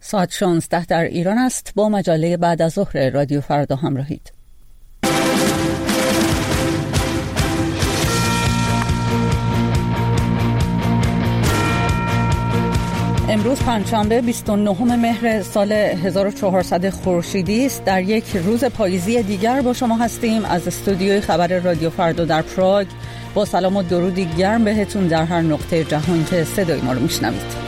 ساعت 16 در ایران است. با مجله بعد از ظهر رادیو فردا همراهید. امروز پنجشنبه 29 مهر سال 1400 خورشیدی است. در یک روز پاییزی دیگر با شما هستیم از استودیوی خبر رادیو فردا در پراگ. با سلام و درودی گرم بهتون در هر نقطه جهان که صدای ما رو میشنوید.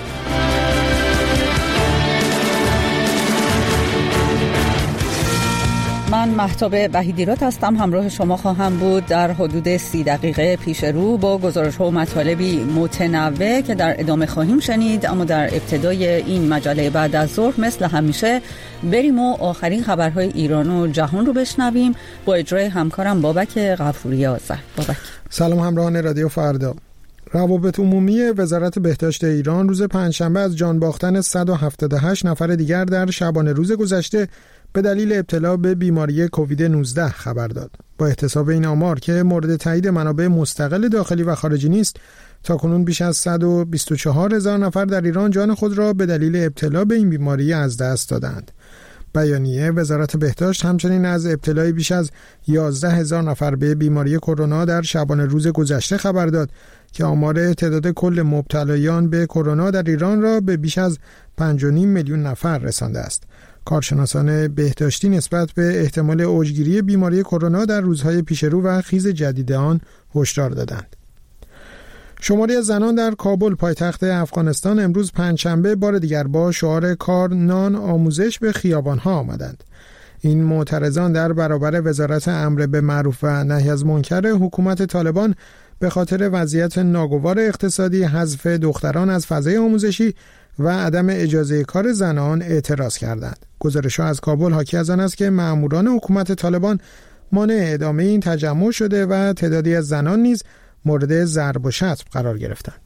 من مهتاب وحیدیراد هستم. همراه شما خواهم بود در حدود 30 دقیقه پیش رو با گزارش‌ها و مطالبی متنوع که در ادامه خواهیم شنید. اما در ابتدای این مجله بعد از ظهر مثل همیشه بریم و آخرین خبرهای ایران و جهان رو بشنویم با اجرای همکارم بابک غفوری آذر. بابک. سلام همراهان رادیو فردا. روابط عمومی وزارت بهداشت ایران روز پنجشنبه از جان باختن 178 نفر دیگر در شبانه روز گذشته به دلیل ابتلا به بیماری کووید 19 خبر داد. با احتساب این آمار که مورد تایید منابع مستقل داخلی و خارجی نیست، تاکنون بیش از 124,000 نفر در ایران جان خود را به دلیل ابتلا به این بیماری از دست دادند. بیانیه وزارت بهداشت همچنین از ابتلای بیش از 11,000 نفر به بیماری کرونا در شبانه روز گذشته خبر داد که آمار تعداد کل مبتلایان به کرونا در ایران را به بیش از 5.5 میلیون نفر رسانده است. کارشناسان بهداشتی نسبت به احتمال اوجگیری بیماری کرونا در روزهای پیشرو و خیز جدید آن هشدار دادند. شماری از زنان در کابل پایتخت افغانستان امروز پنجشنبه بار دیگر با شعار کار، نان، آموزش به خیابان‌ها آمدند. این معترضان در برابر وزارت امر به معروف و نهی از منکر حکومت طالبان به خاطر وضعیت ناگوار اقتصادی، حذف دختران از فضای آموزشی و عدم اجازه کار زنان اعتراض کردند. گزارش‌ها از کابل حاکی از آن است که مأموران حکومت طالبان مانع ادامه این تجمع شده و تعدادی از زنان نیز مورد ضرب و شتم قرار گرفتند.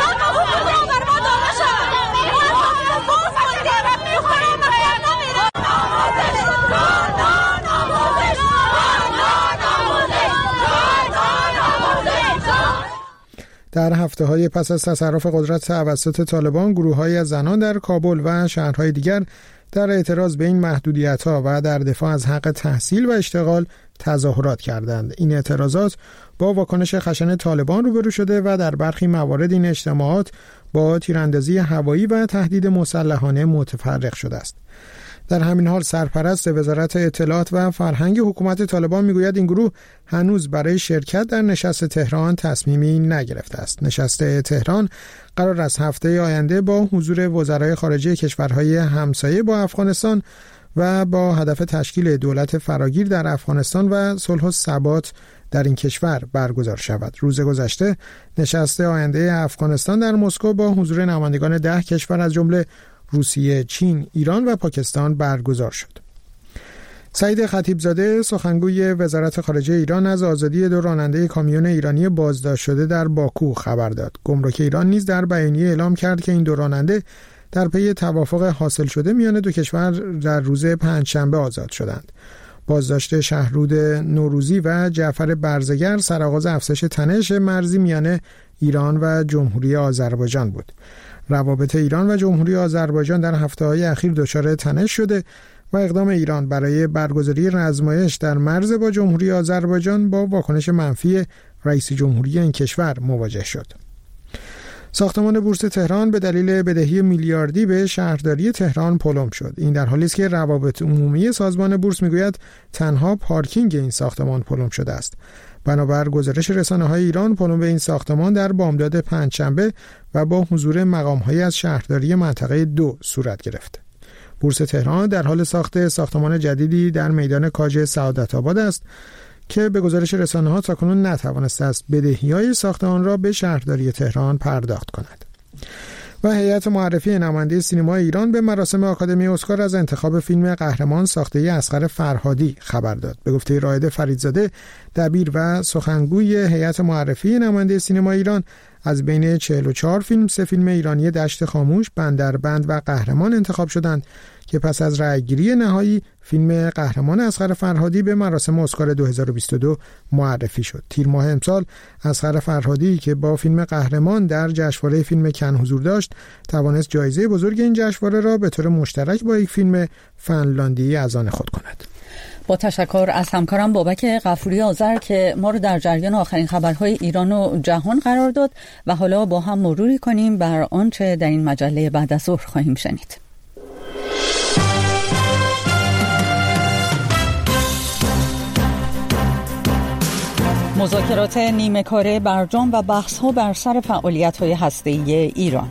در هفته‌های پس از تصرف قدرت توسط طالبان، گروه‌هایی از زنان در کابل و شهرهای دیگر در اعتراض به این محدودیت‌ها و در دفاع از حق تحصیل و اشتغال تظاهرات کردند. این اعتراضات با واکنش خشن طالبان روبرو شده و در برخی موارد این اجتماعات با تیراندازی هوایی و تهدید مسلحانه متفرق شده است. در همین حال سرپرست وزارت اطلاعات و فرهنگ حکومت طالبان میگوید این گروه هنوز برای شرکت در نشست تهران تصمیمی نگرفته است. نشست تهران قرار است هفته آینده با حضور وزرای خارجه کشورهای همسایه با افغانستان و با هدف تشکیل دولت فراگیر در افغانستان و صلح و ثبات در این کشور برگزار شود. روز گذشته نشست آینده افغانستان در مسکو با حضور نمایندگان 10 کشور از جمله روسیه، چین، ایران و پاکستان برگزار شد. سعید خطیبزاده سخنگوی وزارت خارجه ایران از آزادی 2 راننده کامیون ایرانی بازداشت شده در باکو خبر داد. گمرک ایران نیز در بیانیه اعلام کرد که این 2 راننده در پی توافق حاصل شده میان 2 کشور در روز پنجشنبه آزاد شدند. بازداشت شهرود نوروزی و جعفر برزگر سرآغاز افزایش تنش مرزی میان ایران و جمهوری آذربایجان بود. روابط ایران و جمهوری آذربایجان در هفته‌های اخیر دچار تنش شده و اقدام ایران برای برگزاری رزمایش در مرز با جمهوری آذربایجان با واکنش منفی رئیس جمهوری این کشور مواجه شد. ساختمان بورس تهران به دلیل بدهی میلیاردی به شهرداری تهران پلم شد. این در حالی است که روابط عمومی سازمان بورس میگوید تنها پارکینگ این ساختمان پلم شده است. بنابر گزارش رسانه‌های ایران، پلم این ساختمان در بامداد پنجشنبه و با حضور مقام‌هایی از شهرداری منطقه 2 صورت گرفت. بورس تهران در حال ساخت ساختمان جدیدی در میدان کاج سعادت‌آباد است که به گزارش رسانه‌ها تاکنون نتوانسته است بدهی‌های ساخت آن را به شهرداری تهران پرداخت کند. و هیئت معرفی نماینده سینمای ایران به مراسم آکادمی اسکار از انتخاب فیلم قهرمان ساخته اصغر فرهادی خبر داد. به گفته رائد فریدزاده، دبیر و سخنگوی هیئت معرفی نماینده سینمای ایران، از بین 44 فیلم 3 فیلم ایرانی دشت خاموش، بندربند و قهرمان انتخاب شدند که پس از رأیگیری نهایی فیلم قهرمان اصغر فرهادی به مراسم اسکار 2022 معرفی شد. تیر ماه امسال اصغر فرهادی که با فیلم قهرمان در جشنواره فیلم کن حضور داشت، توانست جایزه بزرگ این جشنواره را به طور مشترک با یک فیلم فنلاندی از آن خود کند. با تشکر از همکارم بابک غفوری آذر که ما رو در جریان آخرین خبرهای ایران و جهان قرار داد و حالا با هم مروری کنیم بر آنچه در این مجله بعد از ظهر خواهیم شنید. مذاکرات نیمه کاره برجام و بحث‌ها بر سر فعالیت‌های هسته‌ای ایران.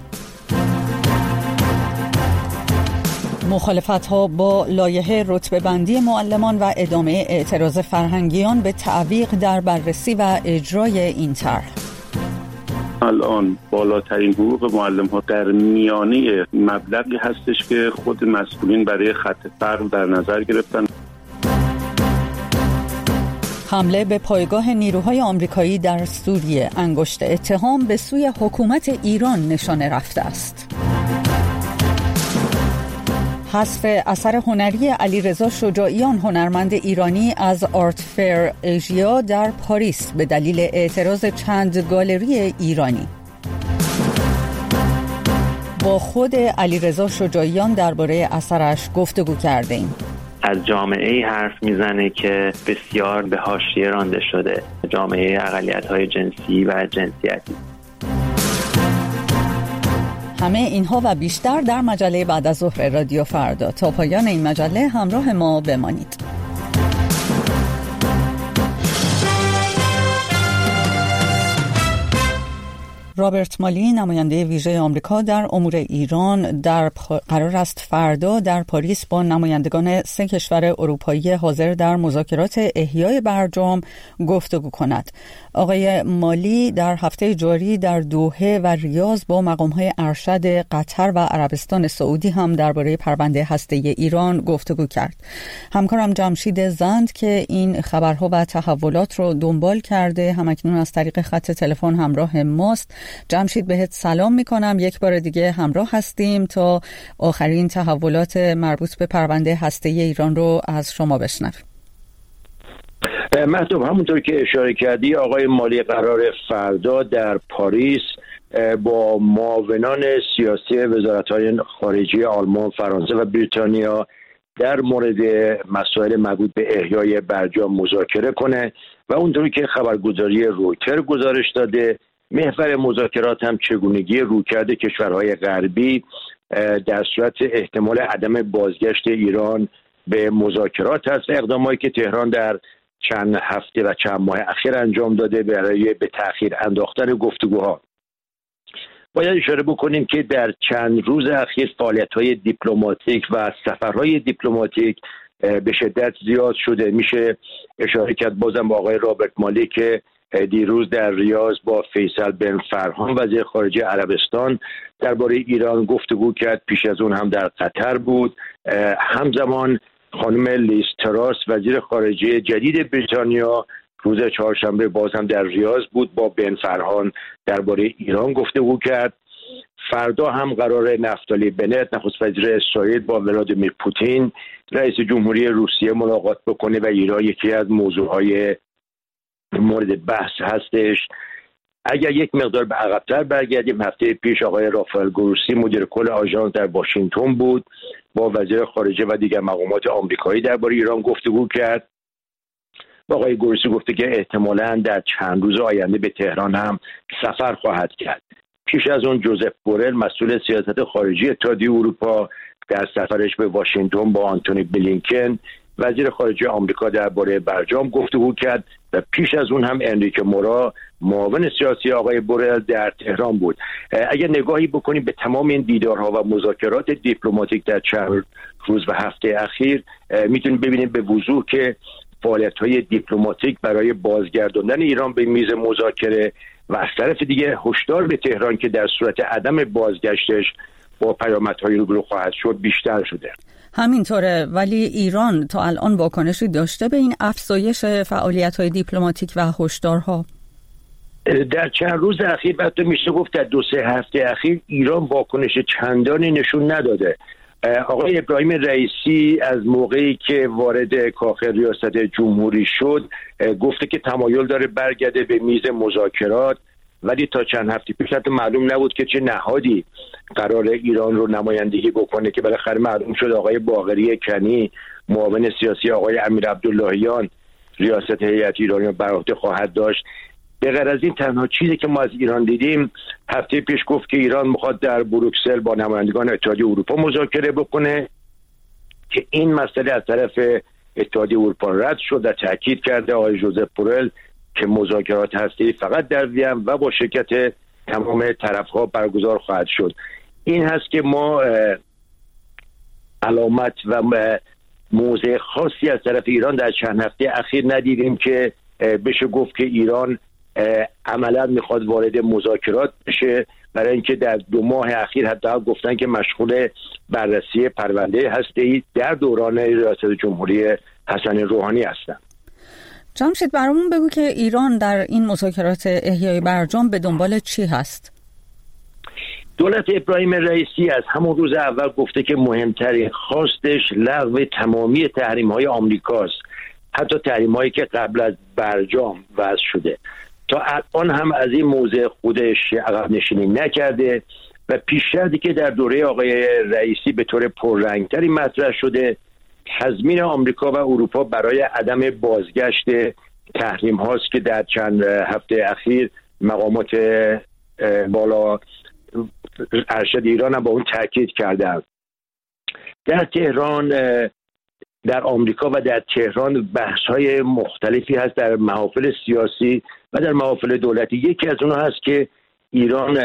مخالفت‌ها با لایحه رتبه‌بندی معلمان و ادامه اعتراض فرهنگیان به تعویق در بررسی و اجرای این طرح. الان بالاترین حقوق معلم‌ها در میانه مبلغی هستش که خود مسئولین برای خط فرق در نظر گرفتن. حمله به پایگاه نیروهای آمریکایی در سوریه، انگشت اتهام به سوی حکومت ایران نشانه رفته است. حذف اثر هنری علیرضا شجاعیان، هنرمند ایرانی از آرت فیر ایژیا در پاریس به دلیل اعتراض چند گالری ایرانی. با خود علیرضا شجاعیان درباره اثرش گفتگو کردیم. از جامعه‌ای حرف میزنه که بسیار به حاشیه رانده شده، جامعه اقلیت‌های جنسی و جنسیتی. همه اینها و بیشتر در مجله بعد از ظهر رادیو فردا. تا پایان این مجله همراه ما بمانید. رابرت مالی، نماینده ویژه آمریکا در امور ایران، قرار است فردا در پاریس با نمایندگان 3 کشور اروپایی حاضر در مذاکرات احیای برجام گفتگو کند. آقای مالی در هفته جاری در دوحه و ریاض با مقام‌های ارشد قطر و عربستان سعودی هم درباره پرونده هسته‌ای ایران گفتگو کرد. همکارم جمشید زند که این خبرها و تحولات رو دنبال کرده همکنون از طریق خط تلفن همراه ماست. جمشید، بهت سلام میکنم. یک بار دیگه همراه هستیم تا آخرین تحولات مربوط به پرونده هسته‌ای ایران رو از شما بشنویم. مهدوب، همونطور که اشاره کردی آقای مالی قرار فردا در پاریس با معاونان سیاسی وزارت‌های خارجه آلمان، فرانسه و بریتانیا در مورد مسائل مربوط به احیای برجام مذاکره کنه و اونطوری که خبرگزاری رویتر گزارش داده، محور مذاکرات هم چگونگی رویکرد کشورهای غربی در صورت احتمال عدم بازگشت ایران به مذاکرات هست. اقداماتی که تهران در چند هفته و چند ماه اخیر انجام داده برای به تأخیر انداختن گفتگوها. باید اشاره بکنیم که در چند روز اخیر فعالیت‌های دیپلماتیک و سفرهای دیپلماتیک به شدت زیاد شده. میشه اشاره کرد بازم با آقای رابرت مالی که دیروز در ریاض با فیصل بن فرهان وزیر خارجه عربستان درباره ایران گفتگو کرد. پیش از اون هم در قطر بود. همزمان خانم لیز تراس وزیر خارجه جدید بریتانیا روز چهارشنبه باز هم در ریاض بود، با بن فرهان درباره ایران گفتگو کرد. فردا هم قرار نفتالی بنت نخست وزیر اسرائیل با ولادیمیر پوتین رئیس جمهوری روسیه ملاقات بکنه و ایران یکی از موضوعهای مورد بحث هستش. اگر یک مقدار به عقب‌تر برگردیم، هفته پیش آقای رافائل گروسی مدیر کل آژانس در واشنگتن بود، با وزیر خارجه و دیگر مقامات آمریکایی درباره ایران گفتگو کرد. آقای گروسی گفته که احتمالاً در چند روز آینده به تهران هم سفر خواهد کرد. پیش از اون جوزف بورل مسئول سیاست خارجی اتحادیه اروپا در سفرش به واشنگتن با آنتونی بلینکن وزیر خارجه آمریکا درباره برجام گفتگو کرد و پیش از اون هم انریکه مورا معاون سیاسی آقای بورل در تهران بود. اگر نگاهی بکنیم به تمام این دیدارها و مذاکرات دیپلماتیک در چند روز و هفته اخیر، میتونیم ببینیم به وضوح که فعالیت‌های دیپلماتیک برای بازگرداندن ایران به میز مذاکره و از طرف دیگه هشدار به تهران که در صورت عدم بازگشتش با پیامدهای روبرو خواهد شد بیشتر شده. همینطوره، ولی ایران تا الان واکنشی داشته به این افزایش فعالیت‌های دیپلماتیک و هشدارها؟ در چند روز اخیر حتی میشه گفت در 2-3 هفته اخیر ایران واکنش چندانی نشون نداده. آقای ابراهیم رئیسی از موقعی که وارد کاخ ریاست جمهوری شد گفته که تمایل داره برگرده به میز مذاکرات، ولی تا چند هفته پیش حتی معلوم نبود که چه نهادی قرار ایران رو نمایندگی بکنه که بالاخره معلوم شد آقای باقری کنی معاون سیاسی آقای امیر عبداللهیان ریاست هیئت ایرانی رو بر عهده خواهد داشت. به غیر از این تنها چیزی که ما از ایران دیدیم هفته پیش گفت که ایران میخواد در بروکسل با نمایندگان اتحادیه اروپا مذاکره بکنه که این مسئله از طرف اتحادیه اروپا رد شد و تاکید کرده آقای ژوزف بورل که مذاکرات هسته‌ای فقط در وین و با شرکت تمام طرف‌ها برگزار خواهد شد. این هست که ما علامت و موضع خاصی از طرف ایران در چند هفته اخیر ندیدیم که بشه گفت که ایران عملا میخواد وارد مذاکرات بشه، برای اینکه در 2 ماه اخیر حتی گفتن که مشغول بررسی پرونده هسته‌ای در دوران ریاست جمهوری حسن روحانی هستند. جمشید برامون بگو که ایران در این مذاکرات احیای برجام به دنبال چی هست؟ دولت ابراهیم رئیسی از همون روز اول گفته که مهمترین خواستش لغو تمامی تحریم‌های آمریکاست، حتی تحریم‌هایی که قبل از برجام وضع شده. تا الان هم از این موضع خودش عقب نشینی نکرده و پیشنهادی که در دوره آقای رئیسی به طور پررنگتری مطرح شده تضمین آمریکا و اروپا برای عدم بازگشت تحریم هاست که در چند هفته اخیر مقامات بالا ارشد ایران هم با اون تاکید کردند. در تهران، در آمریکا و در تهران بحث‌های مختلفی هست در محافل سیاسی و در محافل دولتی. یکی از اونها هست که ایران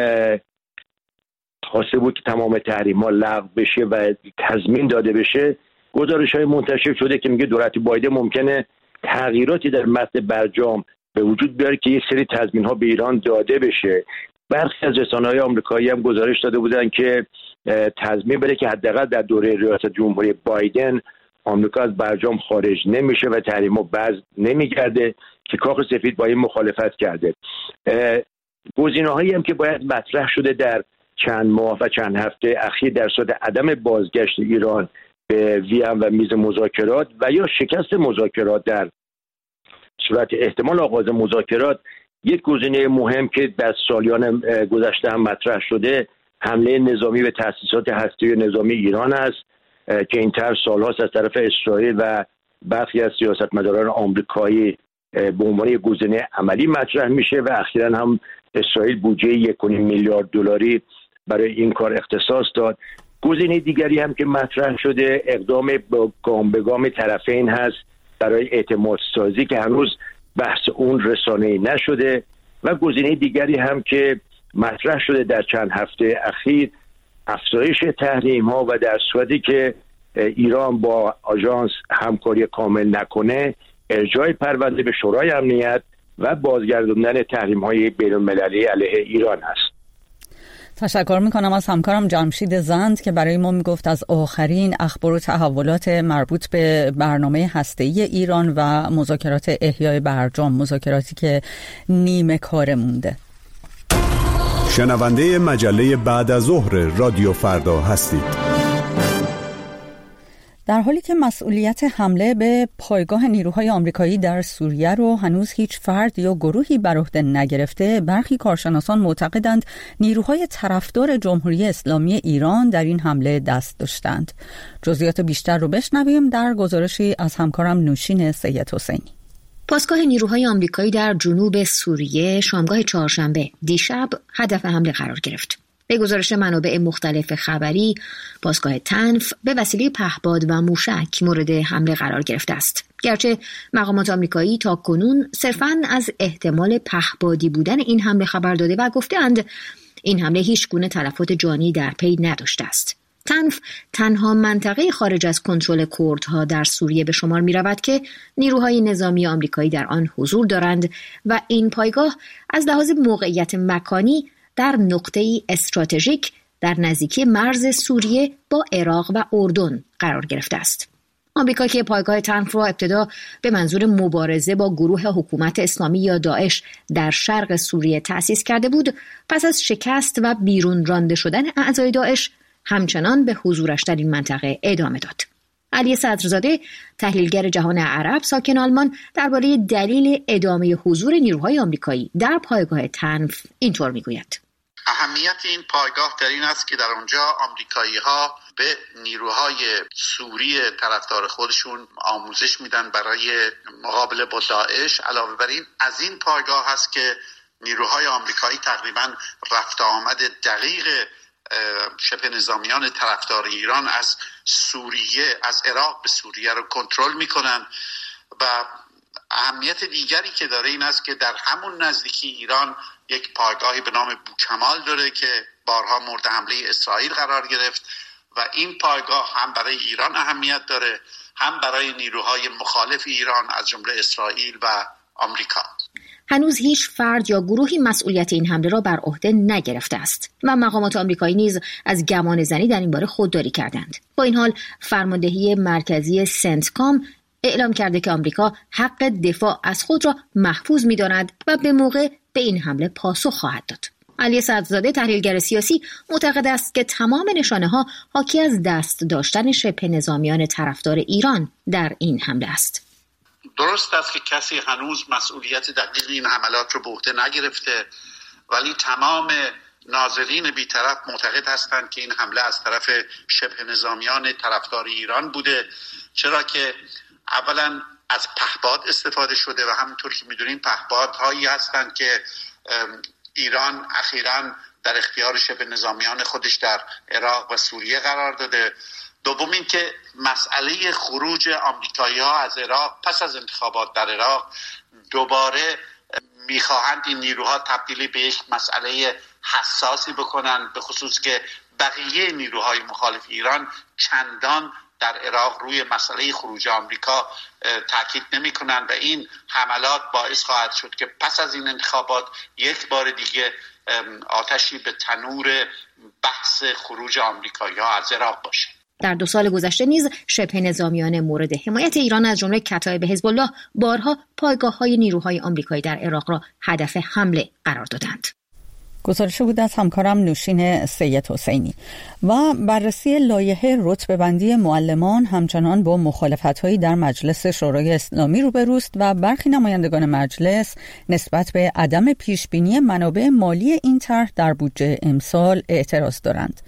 خواسته بود که تمام تحریم‌ها لغو بشه و تضمین داده بشه. گزارش‌های منتشر شده که میگه دولت بایدن ممکنه تغییراتی در متن برجام به وجود بیاره که یک سری تضمین‌ها به ایران داده بشه. برخی از رسانه‌های آمریکایی هم گزارش داده بودن که تضمین بده که حداقل در دوره ریاست جمهوری بایدن آمریکا از برجام خارج نمیشه و تحریم‌ها باز نمیگرده که کاخ سفید با این مخالفت کرده. گزینه‌هایی هم که باید مطرح شده در چند ماه و چند هفته اخیر در صورت عدم بازگشت ایران به وین و میز مذاکرات و یا شکست مذاکرات در صورت احتمال آغاز مذاکرات. یک گزینه مهم که در سالیان گذشته هم مطرح شده حمله نظامی به تأسیسات هسته‌ای نظامی ایران است که این طرح سال‌هاست از طرف اسرائیل و برخی از سیاستمداران آمریکایی به عنوان یک گزینه عملی مطرح میشه و اخیراً هم اسرائیل بودجه 1.5 میلیارد دلاری برای این کار اختصاص داد. گزینه دیگری هم که مطرح شده اقدام گام به گام طرفین هست برای اعتماد سازی که هنوز بحث اون رسانه‌ای نشده و گزینه دیگری هم که مطرح شده در چند هفته اخیر افزایش تحریم‌ها و در صورتی که ایران با آژانس همکاری کامل نکنه ارجاع پرونده به شورای امنیت و بازگرداندن تحریم‌های بین‌المللی علیه ایران است. تشکر میکنم از همکارم جمشید زند که برای ما میگفت از آخرین اخبار و تحولات مربوط به برنامه هسته‌ای ایران و مذاکرات احیای برجام، مذاکراتی که نیمه کار مونده. شنونده مجله بعد از ظهر رادیو فردا هستید. در حالی که مسئولیت حمله به پایگاه نیروهای آمریکایی در سوریه رو هنوز هیچ فرد یا گروهی بر عهده نگرفته، برخی کارشناسان معتقدند نیروهای طرفدار جمهوری اسلامی ایران در این حمله دست داشتند. جزئیات بیشتر رو بشنویم در گزارشی از همکارم نوشین سید حسینی. پاسگاه نیروهای آمریکایی در جنوب سوریه شامگاه چهارشنبه دیشب هدف حمله قرار گرفت. به گزارش منابع مختلف خبری، پاسگاه تنف به وسیله پهپاد و موشک مورد حمله قرار گرفته است. گرچه مقامات آمریکایی تاکنون صرفاً از احتمال پهپادی بودن این حمله خبر داده و گفتند این حمله هیچ گونه تلفات جانی در پی نداشته است. تنف تنها منطقه خارج از کنترل کردها در سوریه به شمار می رود که نیروهای نظامی آمریکایی در آن حضور دارند و این پایگاه از لحاظ موقعیت مکانی در نقطه‌ای استراتژیک در نزدیکی مرز سوریه با عراق و اردن قرار گرفته است. آمریکا که پایگاه تنف را ابتدا به منظور مبارزه با گروه حکومت اسلامی یا داعش در شرق سوریه تأسیس کرده بود، پس از شکست و بیرون رانده شدن اعضای داعش همچنان به حضورش در این منطقه ادامه داد. علی صدرزاده، تحلیلگر جهان عرب ساکن آلمان، درباره دلیل ادامه حضور نیروهای آمریکایی در پایگاه تنف اینطور میگوید: اهمیت این پایگاه در این است که در اونجا آمریکایی‌ها به نیروهای سوری طرفدار خودشون آموزش میدن برای مقابله با داعش. علاوه بر این از این پایگاه هست که نیروهای آمریکایی تقریبا رفت آمد دقیق شبه نظامیان طرفدار ایران از سوریه، از عراق به سوریه رو کنترل میکنن. و اهمیت دیگری که داره این است که در همون نزدیکی ایران یک پایگاهی به نام بوکمال داره که بارها مورد حمله اسرائیل قرار گرفت و این پایگاه هم برای ایران اهمیت داره، هم برای نیروهای مخالف ایران از جمله اسرائیل و آمریکا. هنوز هیچ فرد یا گروهی مسئولیت این حمله را بر عهده نگرفته است و مقامات آمریکایی نیز از گمان زنی در این باره خودداری کردند. با این حال فرماندهی مرکزی سنتکام اعلام کرده که آمریکا حق دفاع از خود را محفوظ می‌داند و به موقع به این حمله پاسخ خواهد داد. علی صدرزاده، تحلیلگر سیاسی، معتقد است که تمام نشانه‌ها حاکی از دست داشتن شبه نظامیان طرفدار ایران در این حمله است. درست است که کسی هنوز مسئولیت دقیق این حملات رو به عهده نگرفته، ولی تمام ناظرین بی‌طرف معتقد هستند که این حمله از طرف شبه نظامیان طرفدار ایران بوده، چرا که اولا از پهپاد استفاده شده و همونطور که می‌دونیم پهپادهایی هستند که ایران اخیراً در اختیار شبه نظامیان خودش در عراق و سوریه قرار داده. دوم این که مسئله خروج آمریکایی‌ها از عراق پس از انتخابات در عراق دوباره می‌خواهند این نیروها تبدیلی به یک مسئله حساسی بکنن، به خصوص که بقیه نیروهای مخالف ایران چندان در عراق روی مسئله خروج آمریکا تاکید نمی‌کنند و این حملات باعث خواهد شد که پس از این انتخابات یک بار دیگه آتشی به تنور بحث خروج آمریکایی‌ها از عراق باشه. در 2 سال گذشته نیز شبه نظامیان مورد حمایت ایران از جمله کتایب حزب الله بارها پایگاه‌های نیروهای آمریکایی در عراق را هدف حمله قرار دادند. گزارش بود از همکارم نوشین سید حسینی. و بررسی لایحه رتبه‌بندی معلمان همچنان با مخالفت‌هایی در مجلس شورای اسلامی روبروست و برخی نمایندگان مجلس نسبت به عدم پیشبینی منابع مالی این طرح در بودجه امسال اعتراض دارند.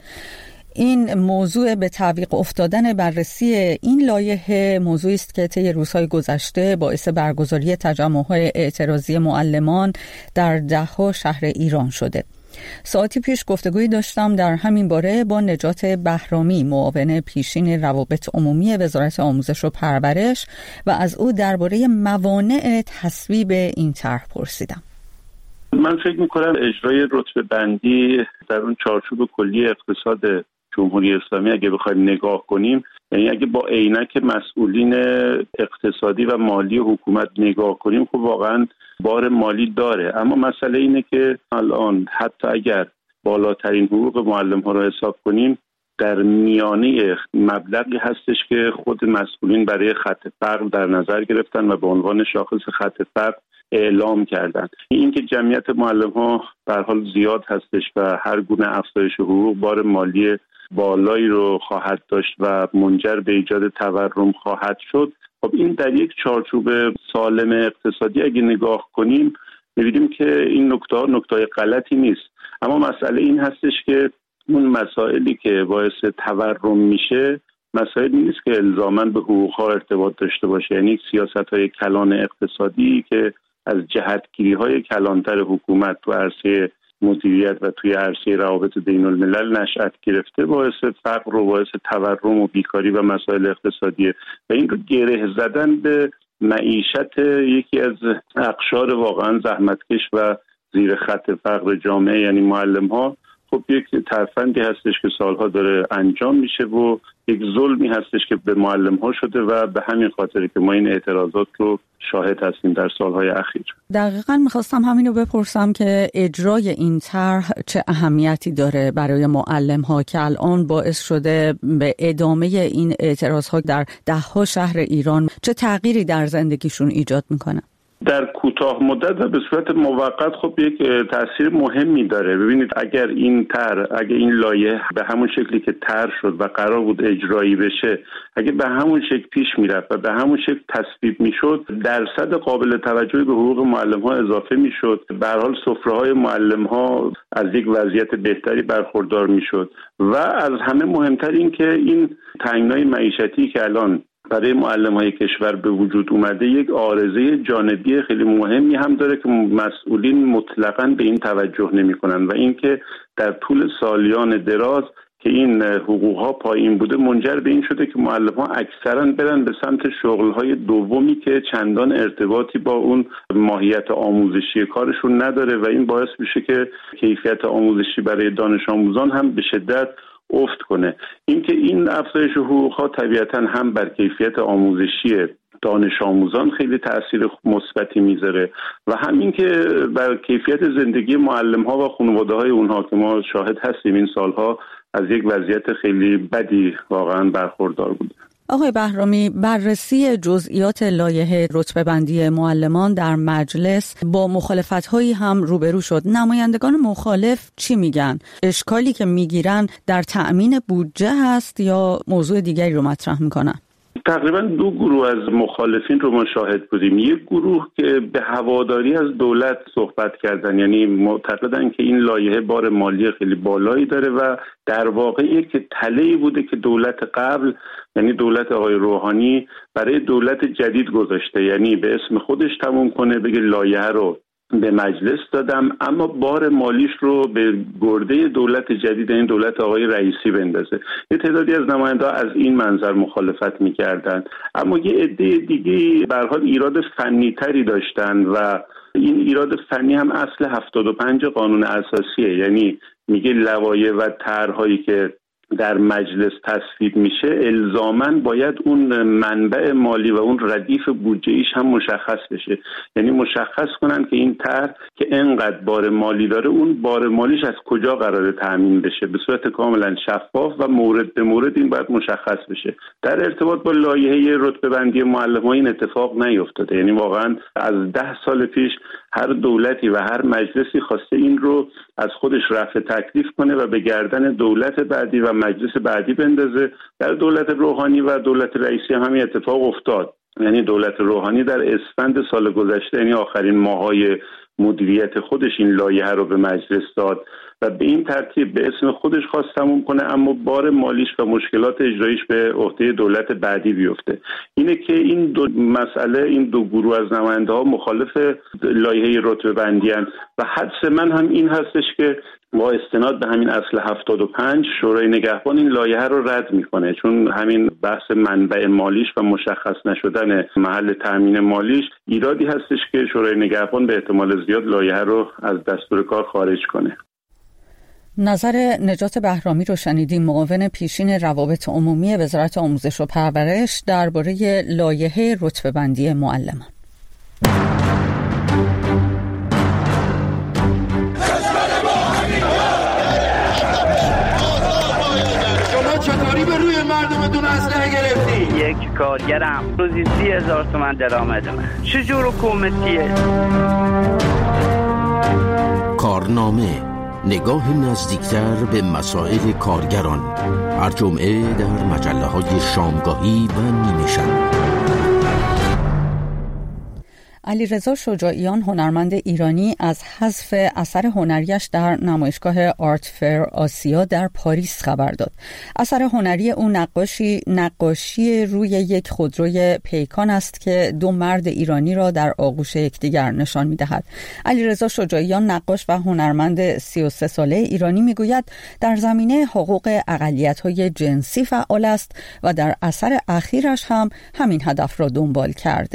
این موضوع به تعویق افتادن بررسی این لایحه موضوعی است که طی روزهای گذشته باعث برگزاری تجمع‌های اعتراضی معلمان در 10 شهر ایران شده. ساعتی پیش گفتگویی داشتم در همین باره با نجات بهرامی، معاون پیشین روابط عمومی وزارت آموزش و پرورش، و از او درباره موانع تصویب این طرح پرسیدم. من فکر می‌کنم اجرای رتبه بندی در اون چارچوب کلی اقتصاد جمهوری اسلامی اگه بخوایم نگاه کنیم، یعنی اگه با عینک مسئولین اقتصادی و مالی حکومت نگاه کنیم، خب واقعا بار مالی داره. اما مسئله اینه که الان حتی اگر بالاترین حقوق معلم‌ها رو حساب کنیم، در میانه مبلغی هستش که خود مسئولین برای خط فقر در نظر گرفتن و به عنوان شاخص خط فقر اعلام کردند. این که جمعیت معلم‌ها به هر حال زیاد هستش و هر گونه افزایش حقوق بار مالی بالایی رو خواهد داشت و منجر به ایجاد تورم خواهد شد. خب این در یک چارچوب سالم اقتصادی اگه نگاه کنیم می‌بینیم که این نکته غلطی نیست. اما مسئله این هستش که اون مسائلی که باعث تورم میشه مسائلی نیست که الزاماً به حقوق‌ها ارتباط داشته باشه، یعنی سیاست‌های کلان اقتصادی که از جهتگیری‌های کلانتر حکومت تو عرصه مدیریت و توی عرصه روابط بین الملل نشأت گرفته باعث فقر و باعث تورم و بیکاری و مسائل اقتصادیه و این رو گره زدن به معیشت یکی از اقشار واقعا زحمتکش و زیر خط فقر جامعه یعنی معلم‌ها، خب یک ترفندی هستش که سالها داره انجام میشه و یک ظلمی هستش که به معلم‌ها شده و به همین خاطر که ما این اعتراضات رو شاهد هستیم در سالهای اخیر. دقیقاً می‌خواستم همینو بپرسم که اجرای این طرح چه اهمیتی داره برای معلم‌ها که الان باعث شده به ادامه این اعتراض‌ها در ده‌ها شهر ایران چه تغییری در زندگیشون ایجاد می‌کنه؟ در کوتاه مدت و به صورت موقت خب یک تأثیر مهمی داره. ببینید اگر این لایحه به همون شکلی که طرح شد و قرار بود اجرایی بشه، اگه به همون شکل پیش میرفت و به همون شکل تصویب میشد، درصد قابل توجهی به حقوق معلم‌ها اضافه میشد. به هر حال سفره‌های معلم‌ها از یک وضعیت بهتری برخوردار میشد و از همه مهمتر این که این تنگنای معیشتی که الان برای معلم‌های کشور به وجود اومده یک عارضه جانبی خیلی مهمی هم داره که مسئولین مطلقاً به این توجه نمی‌کنن و اینکه در طول سالیان دراز که این حقوق‌ها پایین بوده منجر به این شده که معلم‌ها اکثراً برن به سمت شغل‌های دومی که چندان ارتباطی با اون ماهیت آموزشی کارشون نداره و این باعث میشه که کیفیت آموزشی برای دانش آموزان هم به شدت افت کنه. اینکه این افزایش حقوق‌ها طبیعتاً هم بر کیفیت آموزشی دانش آموزان خیلی تأثیر مثبتی میذاره و همین که بر کیفیت زندگی معلم‌ها و خانواده‌های اونها که ما شاهد هستیم این سالها از یک وضعیت خیلی بدی واقعاً برخوردار بود. آقای بهرامی، بررسی جزئیات لایحه رتبه‌بندی معلمان در مجلس با مخالفت‌هایی هم روبرو شد. نمایندگان مخالف چی میگن؟ اشکالی که میگیرن در تأمین بودجه هست یا موضوع دیگری رو مطرح میکنن؟ تقریبا دو گروه از مخالفین رو ما شاهد بودیم. یک گروه که به هواداری از دولت صحبت کردن، یعنی معتقدن که این لایحه بار مالی خیلی بالایی داره و در واقع یک تله‌ای بوده که دولت قبل، یعنی دولت آقای روحانی، برای دولت جدید گذاشته، یعنی به اسم خودش تموم کنه، بگه لایحه رو به مجلس دادم اما بار مالیش رو به گرده دولت جدید، این دولت آقای رئیسی بندازه. یه تعدادی از نماینده‌ها از این منظر مخالفت می‌کردند، اما یه عده دیگه به هر حال ایراد فنی تری داشتن و این ایراد فنی هم اصل 75 قانون اساسیه، یعنی میگه لوایح و طرح‌هایی که در مجلس تصویب میشه الزاماً باید اون منبع مالی و اون ردیف بودجه‌ایش هم مشخص بشه، یعنی مشخص کنن که این طرح که انقدر بار مالی داره اون بار مالیش از کجا قراره تامین بشه به صورت کاملا شفاف و مورد به مورد این باید مشخص بشه. در ارتباط با لایحه رتبه‌بندی معلم‌ها این اتفاق نیفتاده، یعنی واقعاً از 10 سال پیش هر دولتی و هر مجلسی خواسته این رو از خودش رفع تکلیف کنه و به گردن دولت بعدی و مجلس بعدی بندازه. در دولت روحانی و دولت رئیسی همین اتفاق افتاد، یعنی دولت روحانی در اسفند سال گذشته، یعنی آخرین ماهای مدیریت خودش، این لایحه رو به مجلس داد و به این ترتیب به اسم خودش خواست تموم کنه اما بار مالیش و مشکلات اجراییش به عهده دولت بعدی بیفته. اینه که این دو مسئله، این دو گروه از نماینده‌ها مخالف لایحه رتبه‌بندی ان و حدس من هم این هستش که با استناد به همین اصل 75 شورای نگهبان این لایحه رو رد میکنه، چون همین بحث منبع مالیش و مشخص نشدن محل تامین مالیش ایرادی هستش که شورای نگهبان به احتمال زیاد لایحه رو از دستور کار خارج کنه. نظر نجات بهرامی رو شنیدیم، معاون پیشین روابط عمومی وزارت آموزش و پرورش درباره لایحه رتبه‌بندی معلمان. چطوری به روی مردمتون اسلحه گرفتی؟ یک کارگرم روزی 30,000 تومان درآمدمه. چجور حکومتیه؟ کارنامه، نگاه نزدیکتر به مسائل کارگران، هر جمعه در مجله‌های شامگاهی و نیمه شب. علیرضا شجاعیان، هنرمند ایرانی، از حذف اثر هنریش در نمایشگاه آرت فیر آسیا در پاریس خبر داد. اثر هنری او نقاشی روی یک خودروی پیکان است که دو مرد ایرانی را در آغوش یکدیگر نشان می‌دهد. علیرضا شجاعیان، نقاش و هنرمند 33 ساله ایرانی، میگوید در زمینه حقوق اقلیت‌های جنسی فعال است و در اثر اخیرش هم همین هدف را دنبال کرده.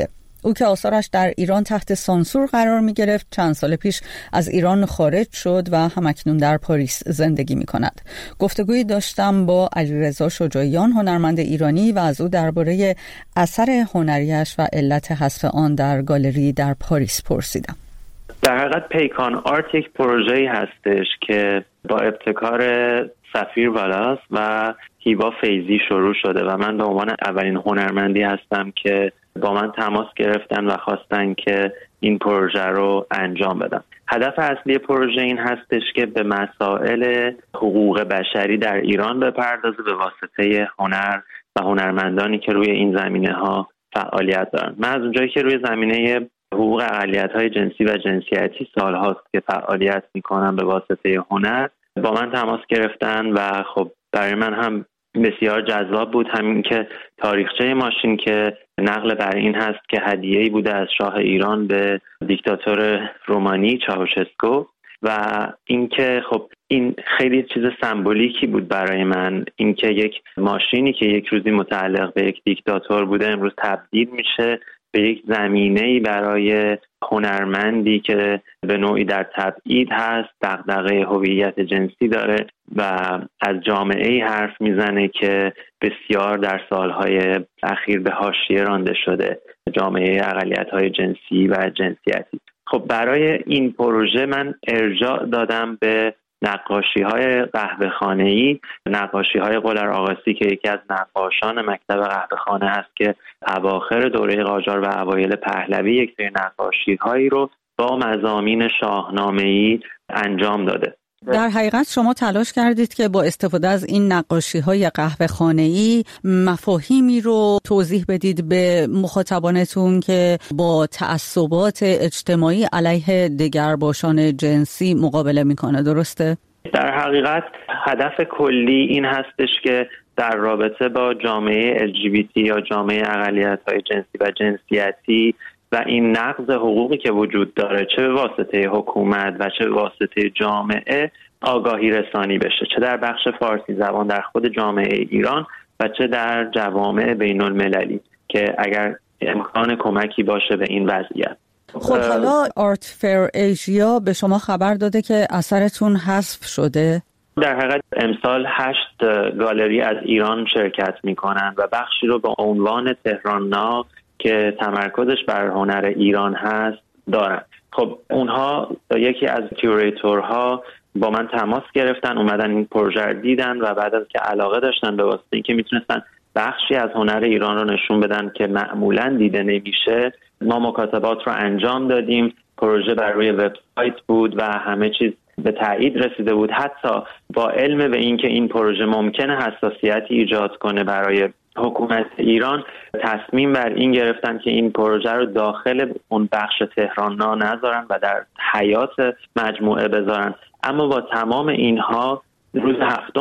او که آثارش در ایران تحت سانسور قرار می گرفت چند سال پیش از ایران خارج شد و همکنون در پاریس زندگی می کند. گفتگویی داشتم با علیرضا شجاعیان، هنرمند ایرانی، و از او درباره اثر هنریش و علت حذف آن در گالری در پاریس پرسیدم. در حقیقت پیکان آرت یک پروژه‌ای هستش که با ابتکار سفیر والاس و هیوا فیضی شروع شده و من به عنوان اولین هنرمندی هستم که با من تماس گرفتن و خواستن که این پروژه رو انجام بدم. هدف اصلی پروژه این هستش که به مسائل حقوق بشری در ایران بپردازه به واسطه هنر و هنرمندانی که روی این زمینه‌ها فعالیت دارن. من از اونجایی که روی زمینه حقوق اقلیت‌های جنسی و جنسیتی سال‌هاست که فعالیت می‌کنم به واسطه هنر، با من تماس گرفتن و خب برای من هم بسیار جذاب بود همین که تاریخچه ماشین که نقل بر این هست که هدیه‌ای بوده از شاه ایران به دیکتاتور رومانی چاوشسکو و اینکه خب این خیلی چیز سمبولیکی بود برای من، اینکه یک ماشینی که یک روزی متعلق به یک دیکتاتور بوده امروز تبدیل میشه به یک زمینه‌ای برای هنرمندی که به نوعی در تبعید هست، دغدغه هویت جنسی داره و از جامعه‌ای حرف میزنه که بسیار در سالهای اخیر به حاشیه رانده شده، جامعه اقلیت‌های جنسی و جنسیتی. خب برای این پروژه من ارجاع دادم به نقاشی‌های قهوه‌خانه‌ای، نقاشی‌های قلر آقاسی که یکی از نقاشان مکتب قهوه‌خانه است که اواخر دوره قاجار و اوایل پهلوی یک سری نقاشی‌هایی رو با مضامین شاهنامه‌ای انجام داده. در حقیقت شما تلاش کردید که با استفاده از این نقاشی‌های قهوه‌خانه‌ای مفاهیمی رو توضیح بدید به مخاطبانتون که با تعصبات اجتماعی علیه دگرباشان جنسی مقابله میکنه، درسته؟ در حقیقت هدف کلی این هستش که در رابطه با جامعه LGBT یا جامعه اقلیت‌های جنسی و جنسیتی و این نقض حقوقی که وجود داره چه به واسطه حکومت و چه به واسطه جامعه آگاهی رسانی بشه، چه در بخش فارسی زبان در خود جامعه ایران و چه در جوامع بین المللی که اگر امکان کمکی باشه به این وضعیت. خب حالا آرت فیر ایژیا به شما خبر داده که اثرتون حذف شده؟ در حقیقت امسال 8 گالری از ایران شرکت میکنن و بخشی رو با عنوان تهران نا که تمرکزش بر هنر ایران هست دارن. خب اونها یکی از کیوریتورها با من تماس گرفتن، اومدن این پروژه رو دیدن و بعد از که علاقه داشتن به واسطه اینکه میتونستن بخشی از هنر ایران رو نشون بدن که معمولاً دیده نمیشه، ما مکاتبات رو انجام دادیم. پروژه بر روی وبسایت بود و همه چیز به تایید رسیده بود، حتی با علم به اینکه این پروژه ممکنه حساسیتی ایجاد کنه برای حکومت ایران، تصمیم بر این گرفتن که این پروژه رو داخل اون بخش تهران نا نذارن و در حیات مجموعه بذارن. اما با تمام اینها روز 7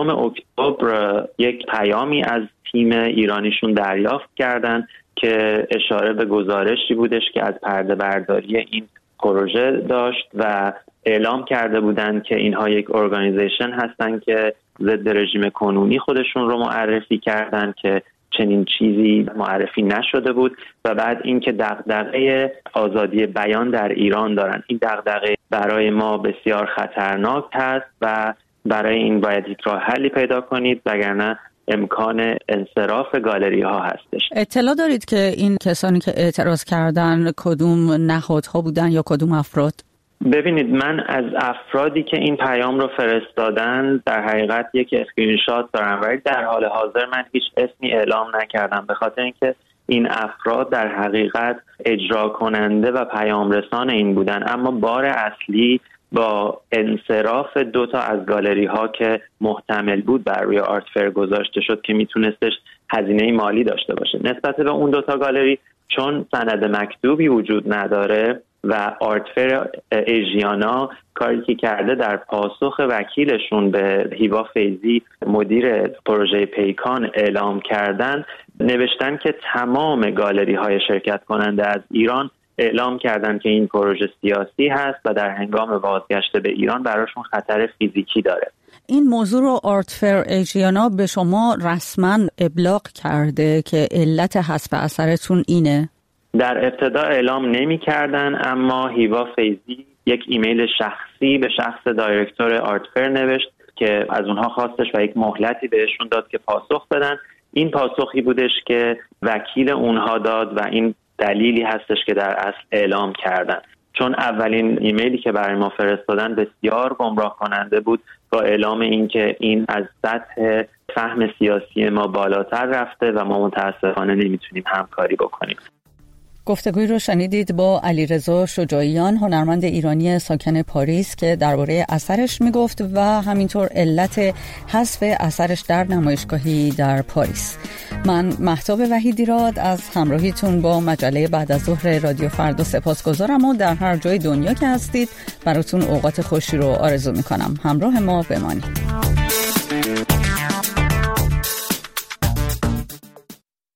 اکتبر یک پیامی از تیم ایرانیشون دریافت کردن که اشاره به گزارشی بودش که از پرده برداری این پروژه داشت و اعلام کرده بودند که اینها یک ارگانیزیشن هستن که ضد رژیم کنونی خودشون رو معرفی کردن که چنین چیزی معرفی نشده بود و بعد اینکه دغدغه آزادی بیان در ایران دارن. این دغدغه برای ما بسیار خطرناک هست و برای این باید یک راه حلی پیدا کنید وگرنه امکان انصراف گالری ها هستش. اطلاع دارید که این کسانی که اعتراض کردن کدوم نهادها بودن یا کدوم افراد؟ ببینید من از افرادی که این پیام رو فرستادن در حقیقت یک اسکرین شات دارم ولی در حال حاضر من هیچ اسمی اعلام نکردم به خاطر اینکه این افراد در حقیقت اجرا کننده و پیام رسان این بودن، اما بار اصلی با انصراف 2 از گالری ها که محتمل بود بر روی آرت فیر گذاشته شد که میتونستش هزینه مالی داشته باشه. نسبت به اون 2 گالری چون سند مکتوبی وجود نداره و آرت فیر ایژیانا کاری که کرده در پاسخ وکیلشون به هیوا فیضی مدیر پروژه پیکان اعلام کردن، نوشتن که تمام گالری های شرکت کننده از ایران اعلام کردن که این پروژه سیاسی هست و در هنگام بازگشت به ایران براشون خطر فیزیکی داره. این موضوع رو آرت فیر ایژیانا به شما رسما ابلاغ کرده که علت حذف اثرتون اینه؟ در ابتدا اعلام نمی‌کردن، اما هیوا فیضی یک ایمیل شخصی به شخص دایرکتور آرتفر نوشت که از اونها خواستش و یک مهلتی بهشون داد که پاسخ بدن. این پاسخی بودش که وکیل اونها داد و این دلیلی هستش که در اصل اعلام کردن، چون اولین ایمیلی که برای ما فرستادن بسیار گمراه کننده بود با اعلام این که این از سطح فهم سیاسی ما بالاتر رفته و ما متاسفانه نمیتونیم همکاری بکنیم. گفتگوی رو شنیدید با علیرضا شجاعیان، هنرمند ایرانی ساکن پاریس، که درباره اثرش میگفت و همینطور علت حذف اثرش در نمایشگاهی در پاریس. من مهتاب وحیدیراد از همراهیتون با مجله بعد از ظهر رادیو فردا سپاسگزارم و در هر جای دنیا که هستید براتون اوقات خوشی رو آرزو میکنم. همراه ما بمانید.